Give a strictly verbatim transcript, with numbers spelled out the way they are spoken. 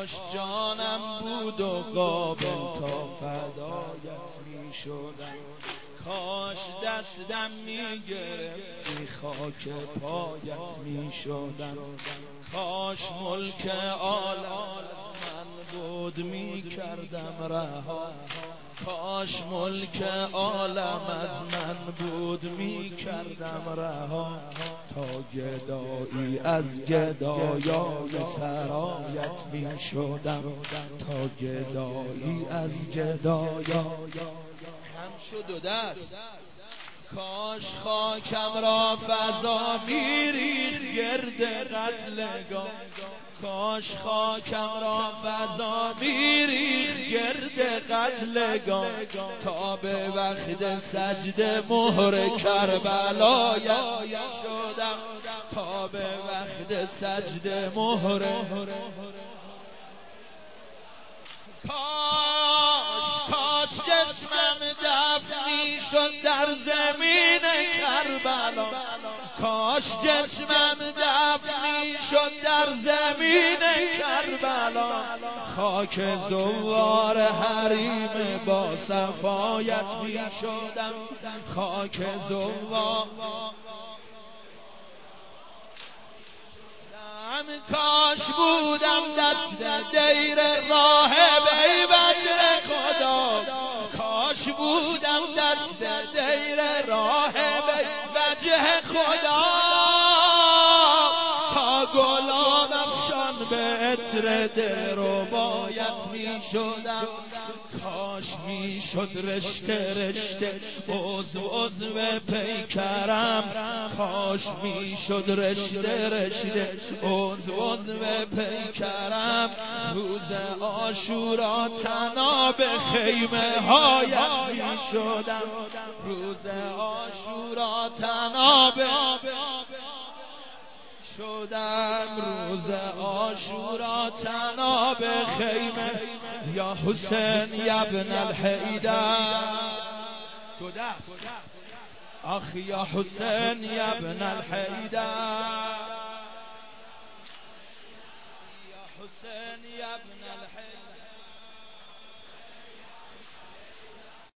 کاش جانم بود و قابل تا فدایت می شدم، کاش دستم می گرفتی خاک پایت می شدم، کاش ملک عالم من بود می کردم رها، کاش ملک عالم از من بود می کردم رها، تا گدایی از گدایان سرایت می شدم، تا گدایی از گدایان هم شد و دست. کاش خاکم را فضا میریخت گرد قتلگاه، کاش خاکم را فضا میریخت گرد قتلگاه، تا به وقت سجده مهر کربلایت شدم، تا به وقت سجده مهر. کاش کاش جسمم دفنی شد در زمین کربلا، کاش جسمم دفنی شد در زمین کربلا، خاک زوار حریم با صفایت می شدم، خاک زوار. کاش بودم دست دیر راهب ای وجه خدا، کاش بودم دست دیر راهب ای وجه خدا، تا گلاب افشان به عطر دلربایت می شدم، کاش می شد رشته رشته عضو عضو پیکرم، کاش می شد رشته رشته عضو عضو پیکرم، روز عاشورا تنها به خیمه هایت می شدم، روز عاشورا تنها به شدم، روز عاشورا تنها به خیمه. یا حسین یا ابن الحیدر، دو دست. آخ یا حسین یا ابن الحیدر،